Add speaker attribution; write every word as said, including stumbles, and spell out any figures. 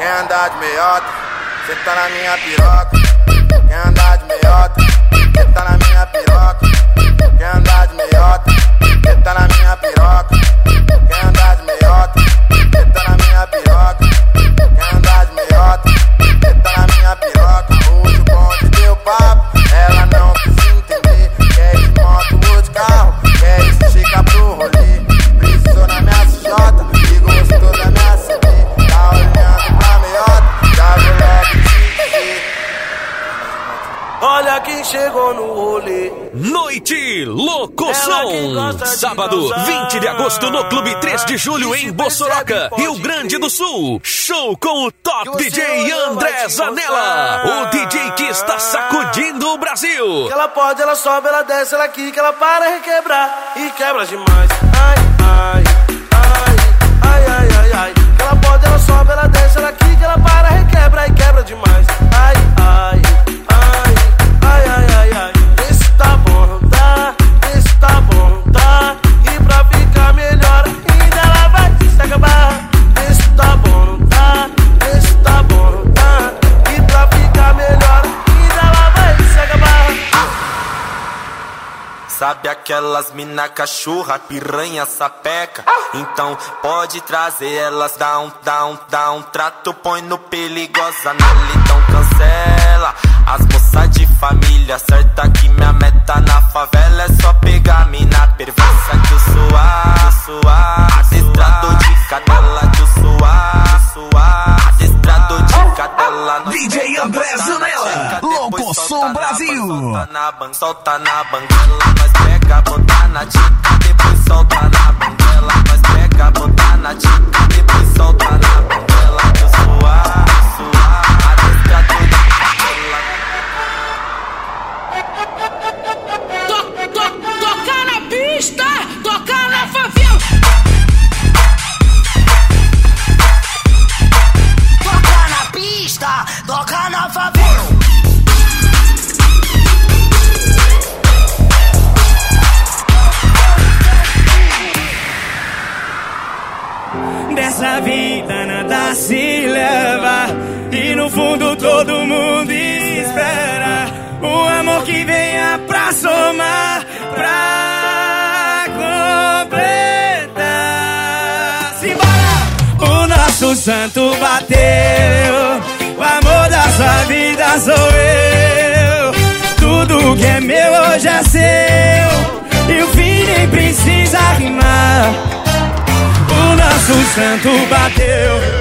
Speaker 1: Quem andar de meiota, senta na minha piroca. Quem andar de meiota, senta na minha piroca. Quem andar de meiota, senta na minha piroca. Quem andar de meiota, senta na minha piroca. Quem andar de meiota, senta na minha piroca. Hoje o bonde deu papo, ela não quis entender. Quer de moto ou de carro, quer esticar pro rolê. Precisou na minha C J e gostou da minha C D. Tá olhando pra meiota, já vou logo te dizer. Olha quem chegou no rolê.
Speaker 2: Noite Locoção. Sábado, vinte de agosto, no Clube três de Julho, em Bossoroca, Rio Grande do Sul. Show com o top D J André Zanella, o D J que está sacudindo o Brasil.
Speaker 1: Que ela pode, ela sobe, ela desce, ela quica, ela para requebrar e quebra demais. Ai, ai, ai, ai, ai, ai, ai. Que ela pode, ela sobe, ela desce, ela quica, ela para requebra e quebra demais. Ai, ai, ai, ai, ai, ai, ai. Esse tá bom, não tá? Esse tá bom, não tá? E pra ficar melhor ainda ela vai se acabar. Esse tá bom, não tá? Esse tá bom, não tá? E pra ficar melhor ainda ela vai se acabar. Sabe aquelas mina cachorra, piranha, sapeca? Então pode trazer elas, dá um, dá um, dá um trato, põe no perigosa, na então cancela. As moças de família, certa que minha meta na favela é só pegar mina perversa que eu suar, suar. Adestrado de cadela que eu suar, suar. Adestrado de cadela.
Speaker 3: D J André Zanella, Locoção Brasil.
Speaker 1: Solta na ban, solta na banguela, nós pega, bota na dica, depois solta na banguela. Nós pega, bota na dica, depois solta na banguela. Que eu suar, suar. Adestrado de cadela.
Speaker 4: Tocar na pista, tocar na favela.
Speaker 3: Toca na pista, toca na favela.
Speaker 5: Dessa vida nada se leva, e no fundo todo mundo espera um amor que venha pra somar, pra completar. Simbora! O nosso santo bateu, o amor da sua vida sou eu. Tudo que é meu hoje é seu, e o fim nem precisa rimar. O nosso santo bateu.